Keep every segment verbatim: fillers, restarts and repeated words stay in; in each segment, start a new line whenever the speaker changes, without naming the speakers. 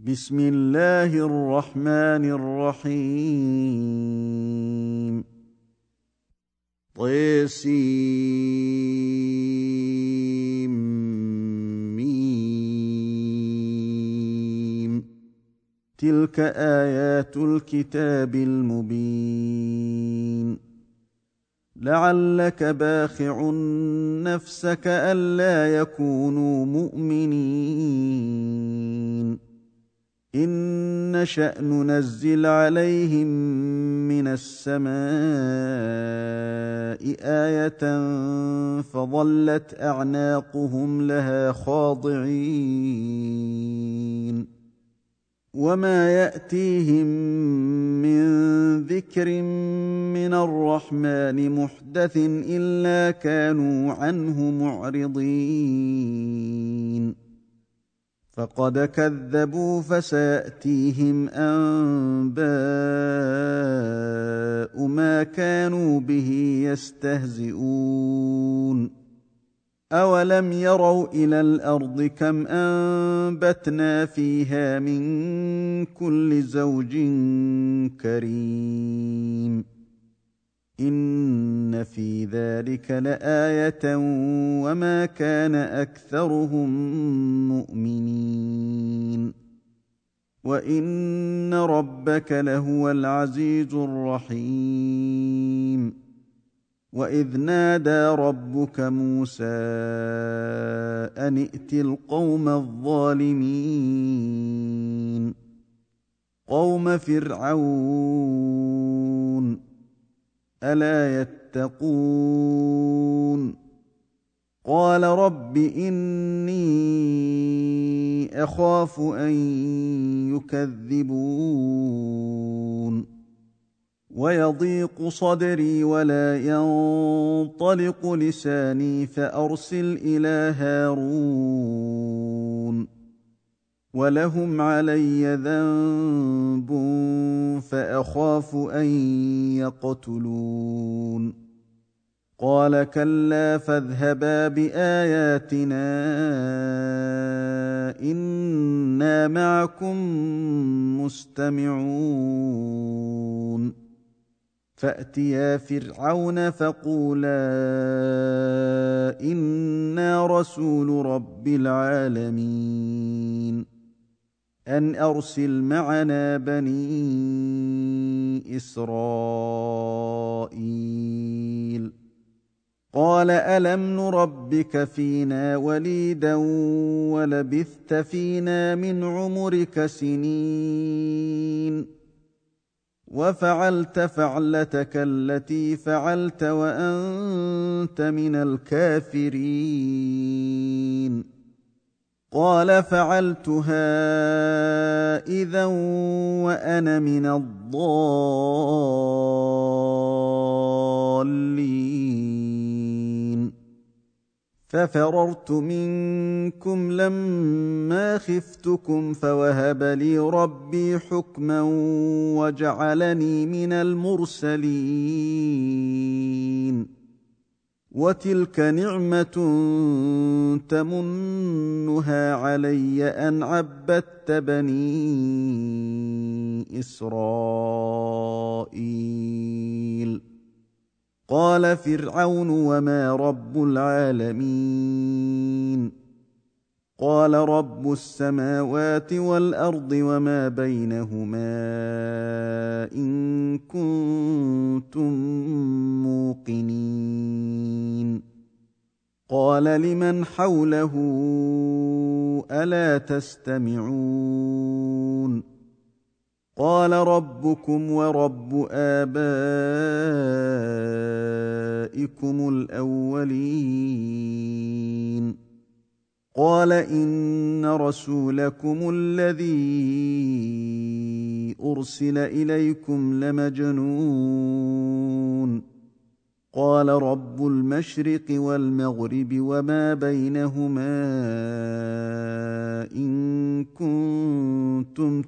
بسم الله الرحمن الرحيم. طسيم. تلك آيات الكتاب المبين. لعلك باخع نفسك ألا يكونوا مؤمنين إن نشأ ننزل عليهم من السماء آية فظلت أعناقهم لها خاضعين وما يأتيهم من ذكر من الرحمن محدث إلا كانوا عنه معرضين فقد كذبوا فسيأتيهم أنباء ما كانوا به يستهزئون أولم يروا إلى الأرض كم أنبتنا فيها من كل زوج كريم إن في ذلك لآية وما كان أكثرهم مؤمنين وإن ربك لهو العزيز الرحيم وإذ نادى ربك موسى أن ائت القوم الظالمين قوم فرعون ألا يتقون قال رب إني أخاف أن يكذبون ويضيق صدري ولا ينطلق لساني فأرسل إلى هارون ولهم علي ذنب فأخاف أن يقتلون قال كلا فاذهبا بآياتنا إنا معكم مستمعون فأتيا فرعون فقولا إنا رسول رب العالمين أن أرسل معنا بني إسرائيل قال ألم نربك فينا وليدا ولبثت فينا من عمرك سنين وفعلت فعلتك التي فعلت وأنت من الكافرين قال فعلتها إذا وأنا من الضالين ففررت منكم لما خفتكم فوهب لي ربي حكما وجعلني من المرسلين وتلك نعمة تمنها علي أن عبدت بني إسرائيل قال فرعون وما رب العالمين قال رب السماوات والأرض وما بينهما إن كنتم موقنين قال لمن حوله ألا تستمعون قال ربكم ورب آبائكم الأولين قال إن رسولكم الذي أرسل إليكم لمجنون قال رب المشرق والمغرب وما بينهما إن كنتم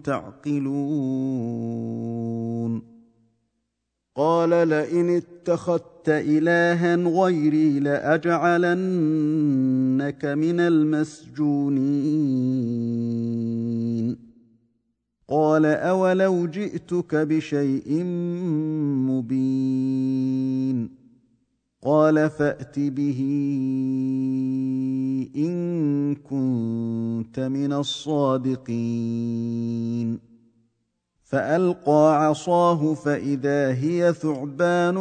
تعقلون قال لئن اتخذت إلها غيري لأجعلنك من المسجونين قال أولو جئتك بشيء مبين قال فأت به إن كنت من الصادقين فألقى عصاه فإذا هي ثعبان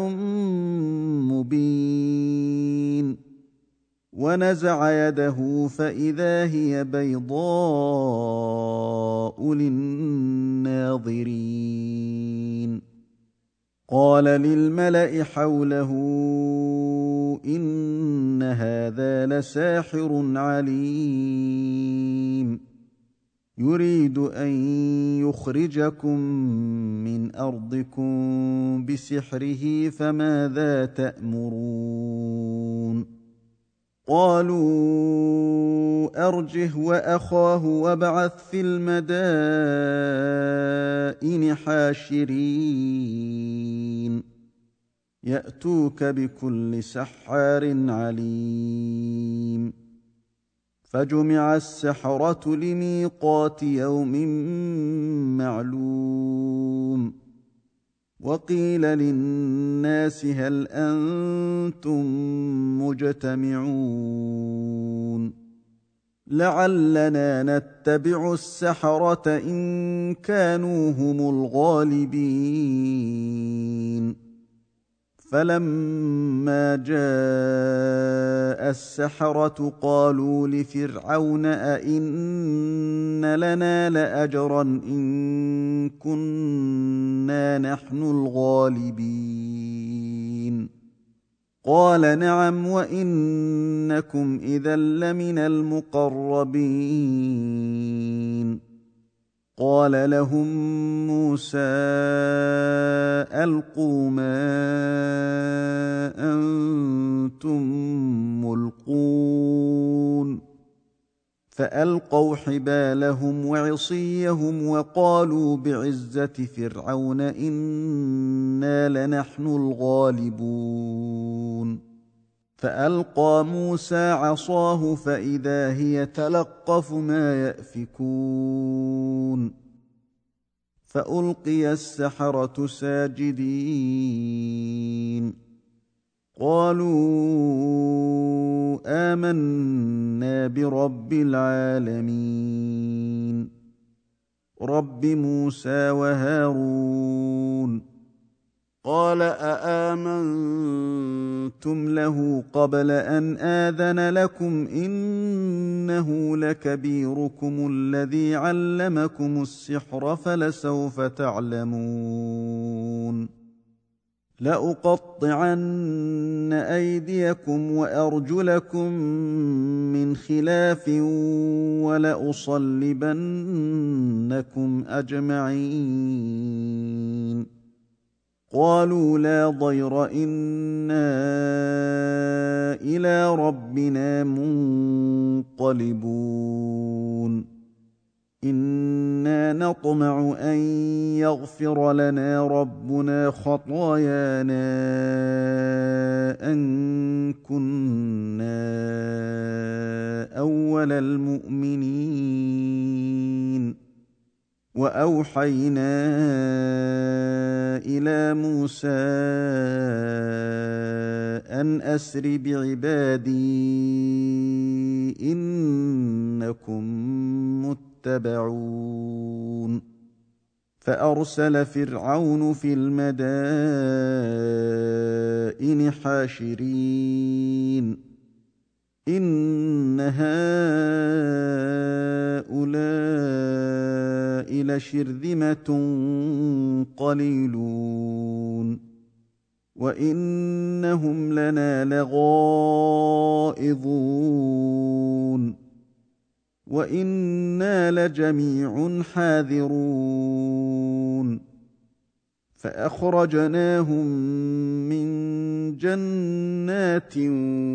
مبين ونزع يده فإذا هي بيضاء للناظرين قال للملأ حوله إن هذا لساحر عليم يريد أن يخرجكم من أرضكم بسحره فماذا تأمرون قالوا أرجه وأخاه وابعث في المدائن حاشرين يأتوك بكل سحار عليم فجمع السحرة لميقات يوم معلوم وقيل للناس هل أنتم مجتمعون لعلنا نتبع السحرة إن كانوا هم الغالبين فلما جاء السحرة قالوا لفرعون أئن لنا لأجرا إن كنا نحن الغالبين قال نعم وإنكم إذا لمن المقربين قال لهم موسى ألقوا ما أنتم ملقون فألقوا حبالهم وعصيهم وقالوا بعزة فرعون إنا لنحن الغالبون فألقى موسى عصاه فإذا هي تلقف ما يأفكون فألقي السحرة ساجدين قالوا آمنا برب العالمين رب موسى وهارون قال أآمنتم له قبل أن آذن لكم إنه لكبيركم الذي علمكم السحر فلسوف تعلمون لأقطعن أيديكم وأرجلكم من خلاف ولأصلبنكم أجمعين قالوا لا ضير إنا إلى ربنا منقلبون إنا نطمع أن يغفر لنا ربنا خطايانا أن كنا أول المؤمنين وأوحينا إلى موسى أن أسر بعبادي إنكم متبعون فأرسل فرعون في المدائن حاشرين إن هؤلاء لشرذمة قليلون وإنهم لنا لغائظون وإنا لجميع حاذرون فأخرجناهم من جنات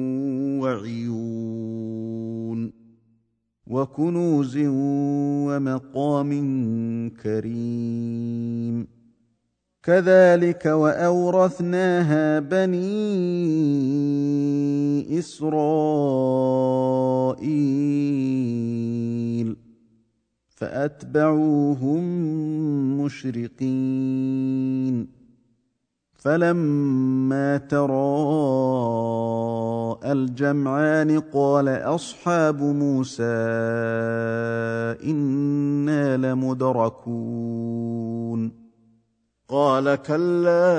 وعيون وكنوز ومقام كريم كذلك وأورثناها بني إسرائيل فأتبعوهم مشرقين فلما تراءى الجمعان قال أصحاب موسى إنا لمدركون قال كلا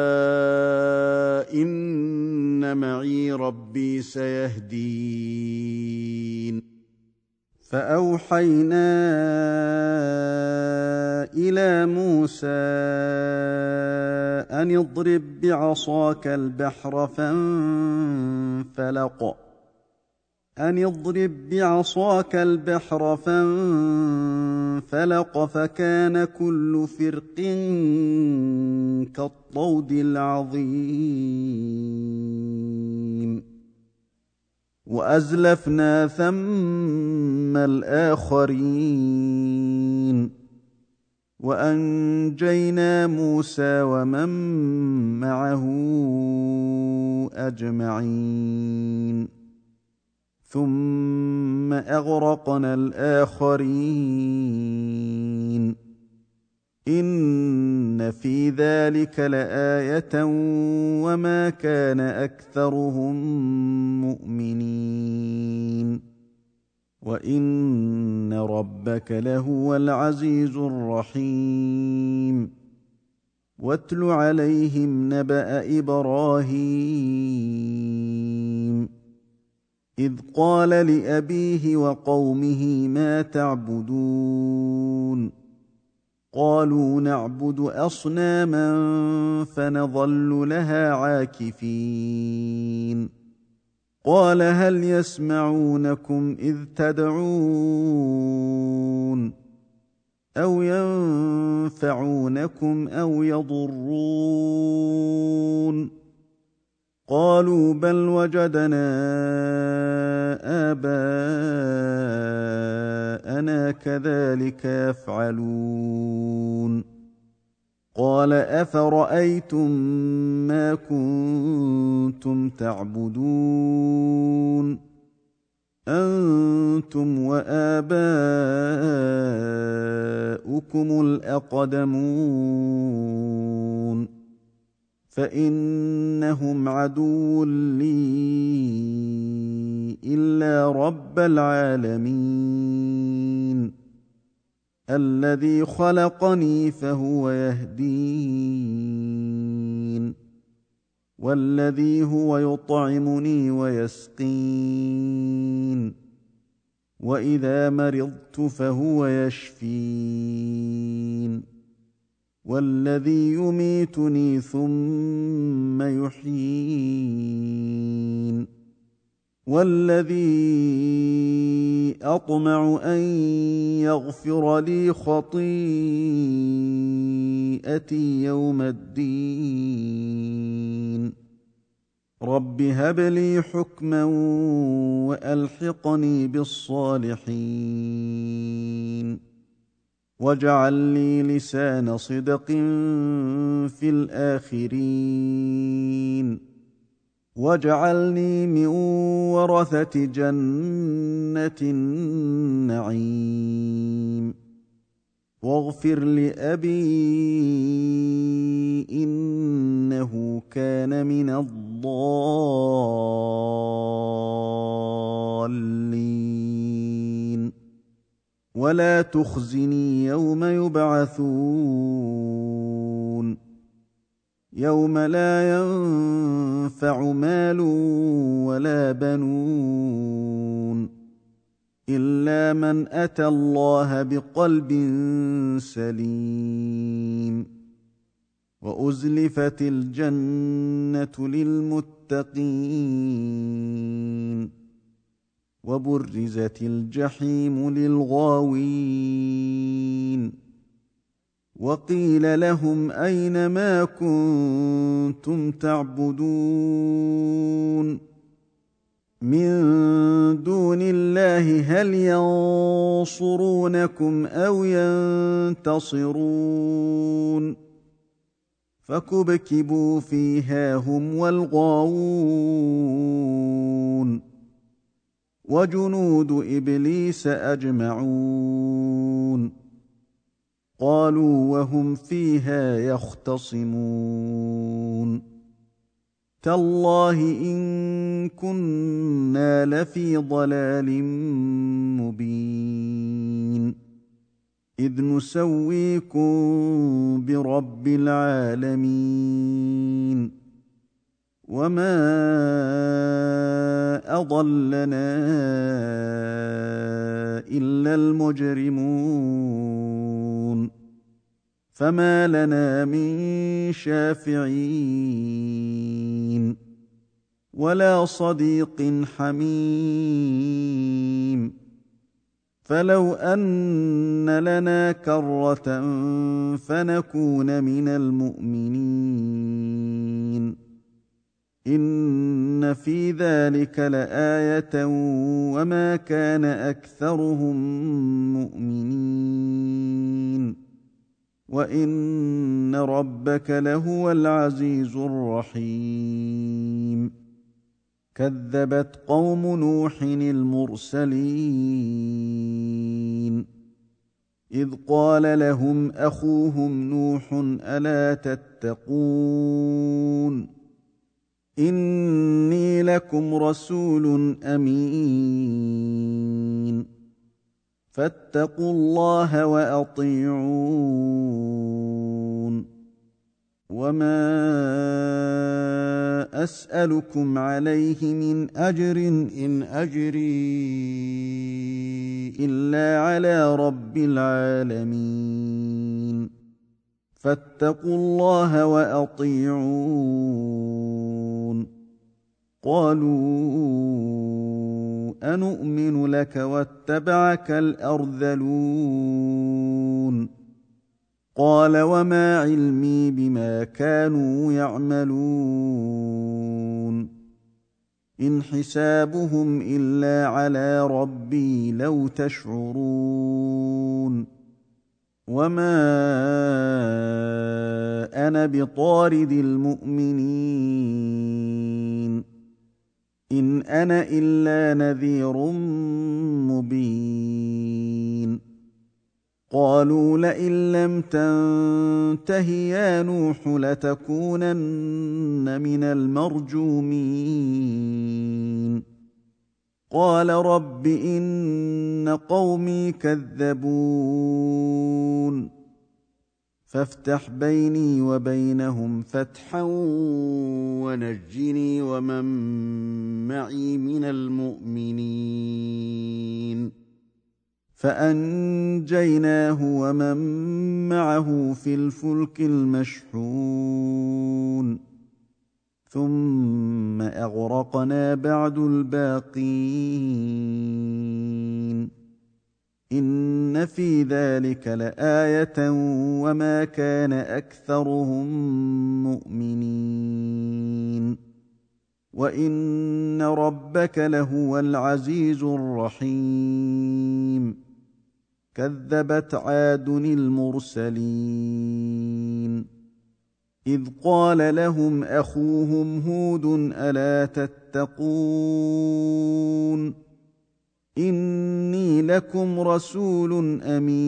إن معي ربي سيهدين فأوحينا إلى موسى أن اضرب بعصاك البحر فانفلق أن اضرب بعصاك البحر فانفلق فكان كل فرق كالطود العظيم وأزلفنا ثم الآخرين وأنجينا موسى ومن معه أجمعين ثم أغرقنا الآخرين إن في ذلك لآية وما كان أكثرهم مؤمنين وإن ربك لهو العزيز الرحيم واتل عليهم نبأ إبراهيم إذ قال لأبيه وقومه ما تعبدون قالوا نعبد أصناما فنظل لها عاكفين قال هل يسمعونكم إذ تدعون أو ينفعونكم أو يضرون قالوا بل وجدنا آباءنا كذلك يفعلون قال أفرأيتم ما كنتم تعبدون أنتم وآباؤكم الأقدمون فإنهم عدو لي إلا رب العالمين الذي خلقني فهو يهدين والذي هو يطعمني ويسقين وإذا مرضت فهو يشفين والذي يميتني ثم يحيين والذي أطمع أن يغفر لي خطيئتي يوم الدين رب هب لي حكما وألحقني بالصالحين واجعل لي لسان صدق في الآخرين واجعلني من ورثة جنة النعيم واغفر لأبي إنه كان من الضالين ولا تخزني يوم يبعثون يوم لا ينفع مال ولا بنون إلا من أتى الله بقلب سليم وأزلفت الجنة للمتقين وبرزت الجحيم للغاوين وقيل لهم أين ما كنتم تعبدون من دون الله هل ينصرونكم أو ينتصرون فكبكبوا فيها هم والغاوون وجنود إبليس أجمعون قالوا وهم فيها يختصمون تالله إن كنا لفي ضلال مبين إذ نسويكم برب العالمين وما أضلنا إلا المجرمون فما لنا من شافعين ولا صديق حميم فلو أن لنا كرة فنكون من المؤمنين إن في ذلك لآية وما كان أكثرهم مؤمنين وإن ربك لهو العزيز الرحيم كذبت قوم نوح المرسلين إذ قال لهم أخوهم نوح ألا تتقون إني لكم رسول أمين فاتقوا الله وأطيعون وما أسألكم عليه من أجر إن أجري إلا على رب العالمين فاتقوا الله وأطيعون قالوا أنؤمن لك واتبعك الأرذلون قال وما علمي بما كانوا يعملون إن حسابهم إلا على ربي لو تشعرون وما أنا بطارد المؤمنين إن أنا إلا نذير مبين قالوا لئن لم تنته يا نوح لتكونن من المرجومين قال رب إن قومي كذبون فافتح بيني وبينهم فتحا ونجني ومن معي من المؤمنين فأنجيناه ومن معه في الفلك المشحون ثم أغرقنا بعد الباقين إن في ذلك لآية وما كان أكثرهم مؤمنين وإن ربك لهو العزيز الرحيم كذبت عاد المرسلين إذ قال لهم أخوهم هود ألا تتقون إني لكم رسول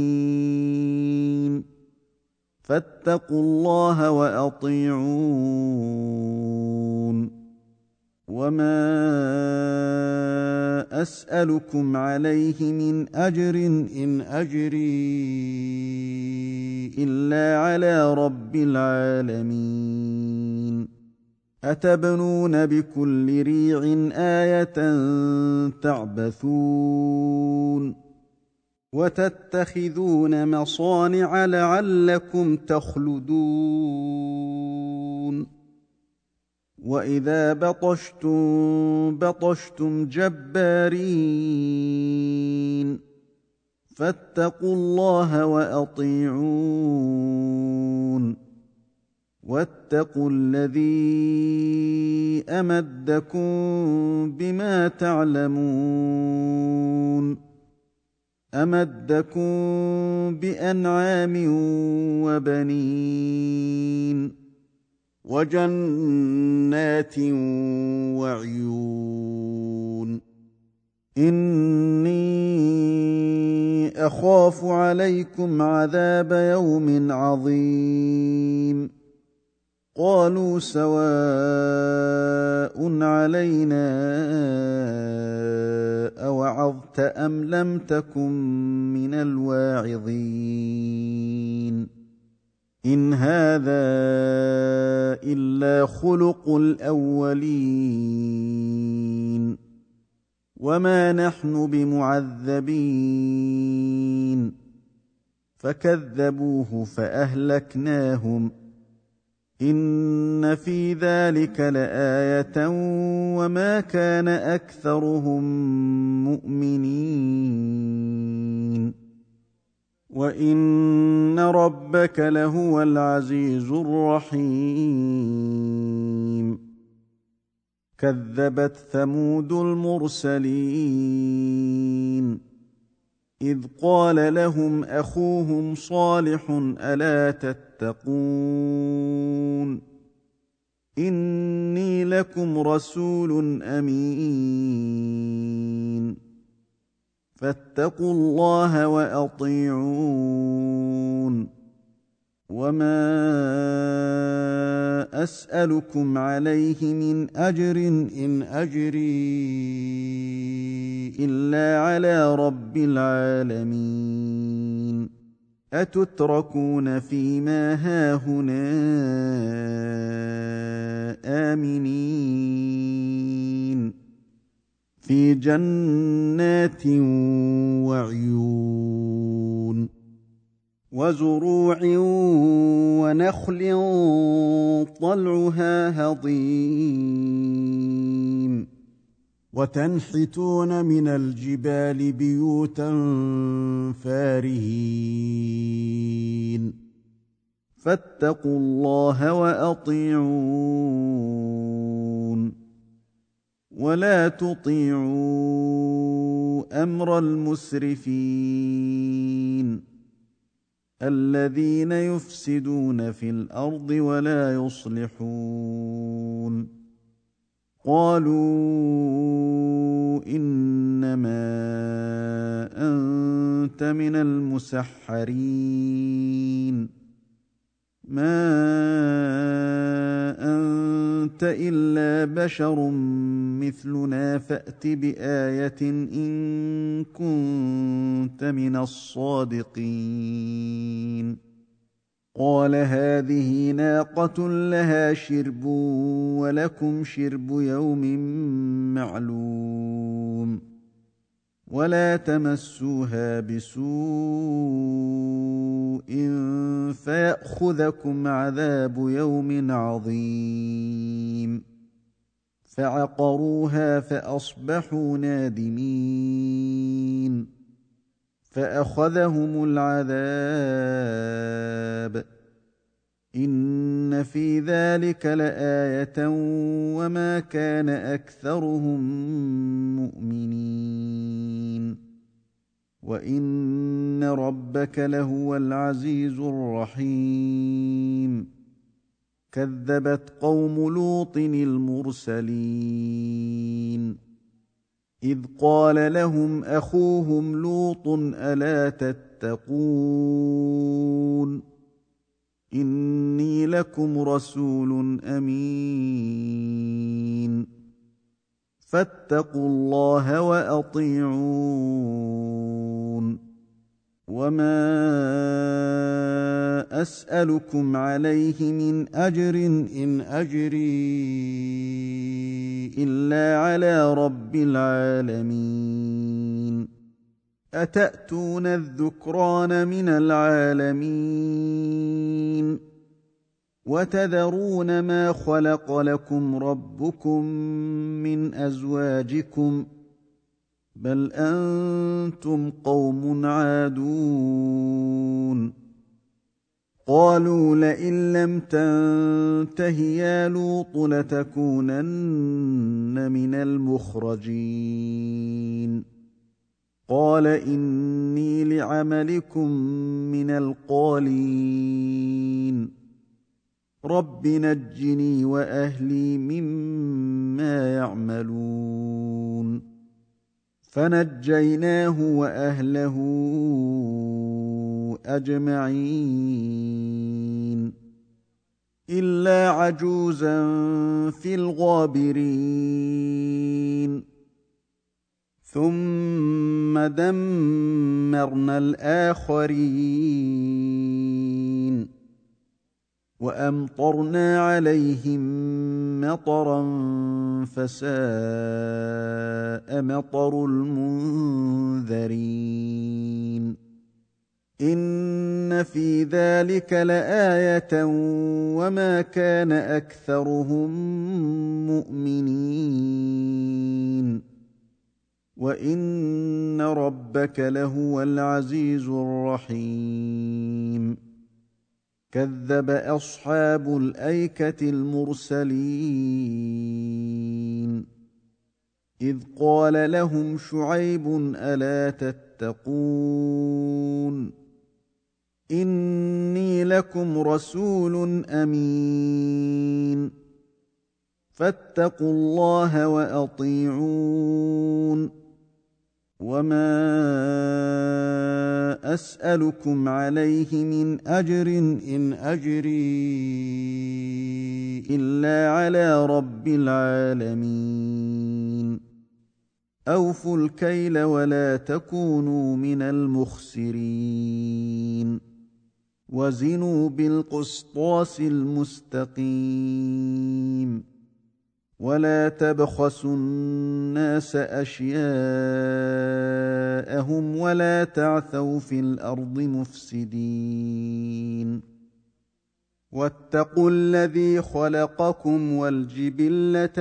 أمين فاتقوا الله وأطيعون وما أسألكم عليه من أجر إن أجري إلا على رب العالمين أتبنون بكل ريع آية تعبثون وتتخذون مصانع لعلكم تخلدون وإذا بطشتم بطشتم جبارين فاتقوا الله وأطيعون واتقوا الذي أمدكم بما تعلمون أمدكم بأنعام وبنين وجنات وعيون إني أخاف عليكم عذاب يوم عظيم قالوا سواء علينا أوعظت أم لم تكن من الواعظين إن هذا إلا خلق الأولين وما نحن بمعذبين فكذبوه فأهلكناهم إن في ذلك لآية وما كان أكثرهم مؤمنين وإن ربك لهو العزيز الرحيم كذبت ثمود المرسلين إذ قال لهم أخوهم صالح ألا تتقون إني لكم رسول أمين فاتقوا الله وأطيعون وما أسألكم عليه من أجر إن أجري إلا على رب العالمين أتتركون فيما هاهنا آمنين في جنات وعيون وزروع ونخل طلعها هضيم وتنحتون من الجبال بيوتا فارهين فاتقوا الله وأطيعون ولا تطيعوا أمر المسرفين الذين يفسدون في الأرض ولا يصلحون قالوا إنما أنت من المسحرين ما أنت إلا بشر مثلنا فأت بآية إن كنت من الصادقين قال هذه ناقة لها شرب ولكم شرب يوم معلوم ولا تمسوها بسوء فيأخذكم عذاب يوم عظيم فعقروها فأصبحوا نادمين فأخذهم العذاب إن في ذلك لآية وما كان أكثرهم مؤمنين وإن ربك لهو العزيز الرحيم كذبت قوم لوط المرسلين إذ قال لهم أخوهم لوط ألا تتقون إني لكم رسول أمين فاتقوا الله وأطيعون وما أسألكم عليه من أجر إن أجري إلا على رب العالمين أتأتون الذكران من العالمين وتذرون ما خلق لكم ربكم من أزواجكم بل أنتم قوم عادون قالوا لئن لم تنته يا لوط لتكونن من المخرجين قال إني لعملكم من القالين رب نجني وأهلي مما يعملون فنجيناه واهله اجمعين الا عجوزا في الغابرين ثم دمرنا الاخرين وامطرنا عليهم مطرا فساء مطر المنذرين ان في ذلك لايه وما كان اكثرهم مؤمنين وان ربك لهو العزيز الرحيم كذب اصحاب الايكه المرسلين اذ قال لهم شعيب الا تتقون اني لكم رسول امين فاتقوا الله واطيعون وما اسالكم عليه من اجر ان اجري الا على رب العالمين اوفوا الكيل ولا تكونوا من المخسرين وزنوا بالقسطاس المستقيم ولا تبخسوا الناس اشياءهم ولا تعثوا في الارض مفسدين واتقوا الذي خلقكم والجبلة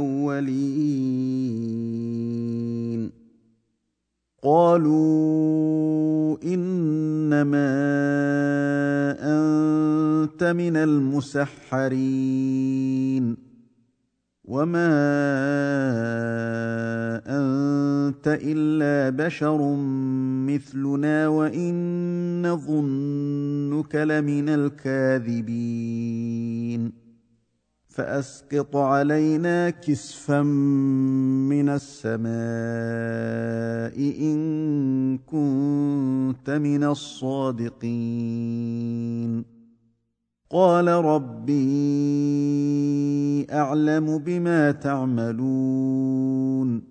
الاولين قالوا انما انت من المسحرين وما انت الا بشر مثلنا وان نظنك لمن الكاذبين فاسقط علينا كسفا من السماء ان كنت من الصادقين قال ربي اعلم بما تعملون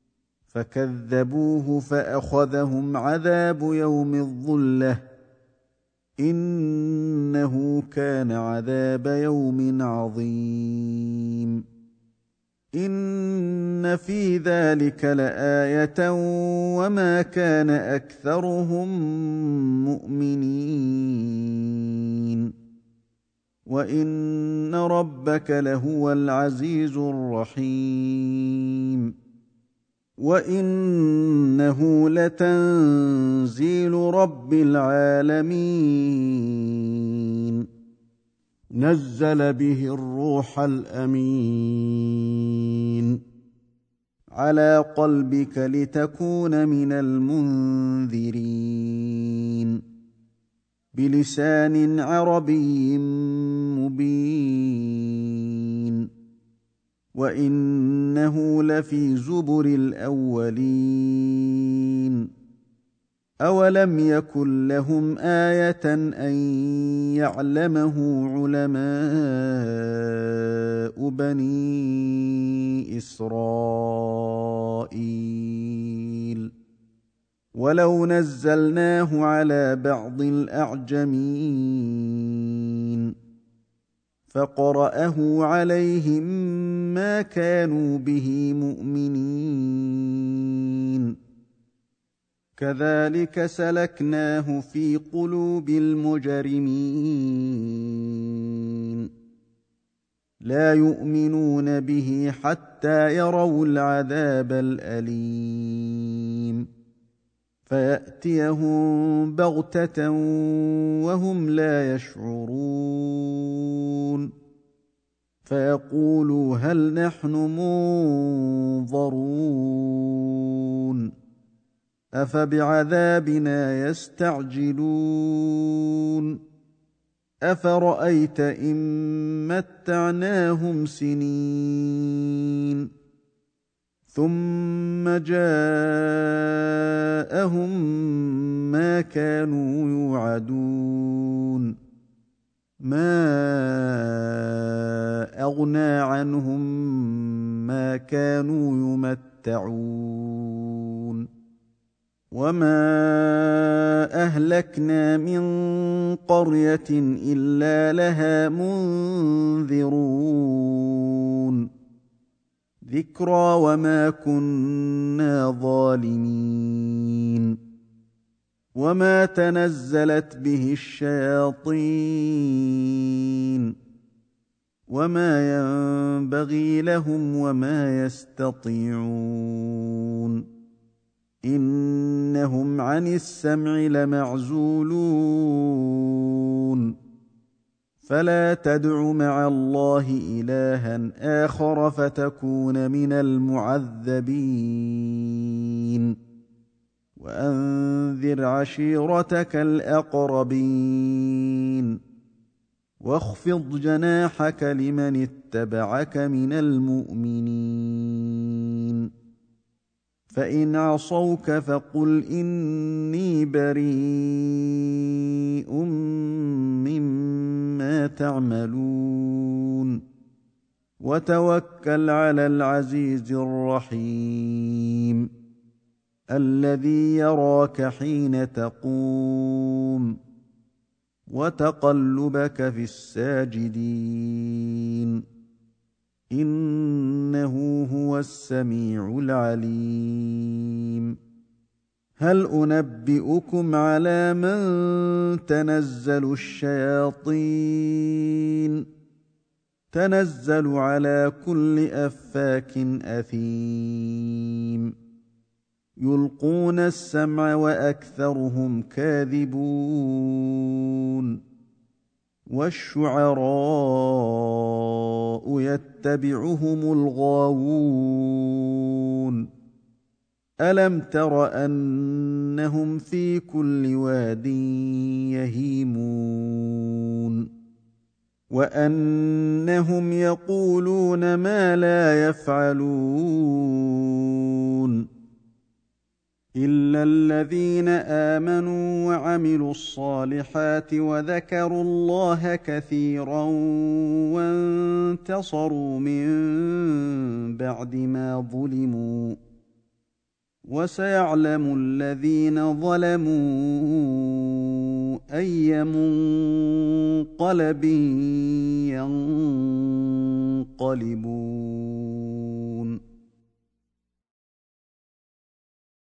فكذبوه فاخذهم عذاب يوم الظله انه كان عذاب يوم عظيم ان في ذلك لايه وما كان اكثرهم مؤمنين وان ربك لهو العزيز الرحيم وانه لتنزيل رب العالمين نزل به الروح الامين على قلبك لتكون من المنذرين بلسان عربي مبين وانه لفي زبر الاولين اولم يكن لهم ايه ان يعلمه علماء بني اسرائيل ولو نزلناه على بعض الاعجمين فقرأه عليهم ما كانوا به مؤمنين كذلك سلكناه في قلوب المجرمين لا يؤمنون به حتى يروا العذاب الأليم فيأتيهم بغتة وهم لا يشعرون فيقولوا هل نحن منظرون أفبعذابنا يستعجلون أفرأيت إن متعناهم سنين ثم جاءهم ما كانوا يوعدون ما أغنى عنهم ما كانوا يمتعون وما أهلكنا من قرية إلا لها منذرون ذكرى وما كنا ظالمين وما تنزلت به الشياطين وما ينبغي لهم وما يستطيعون إنهم عن السمع لمعزولون فلا تدع مع الله إلها آخر فتكون من المعذبين وأنذر عشيرتك الأقربين واخفض جناحك لمن اتبعك من المؤمنين فإن عصوك فقل إني بريء مما تعملون وتوكل على العزيز الرحيم الذي يراك حين تقوم وتقلبك في الساجدين إنه هو السميع العليم هل أنبئكم على من تنزل الشياطين تنزل على كل أفاك أثيم يلقون السمع وأكثرهم كاذبون والشعراء يتبعهم الغاوون ألم تر أنهم في كل واد يهيمون وأنهم يقولون ما لا يفعلون إلا الذين آمنوا وعملوا الصالحات وذكروا الله كثيرا وانتصروا من بعد ما ظلموا وسيعلم الذين ظلموا أي منقلب ينقلبون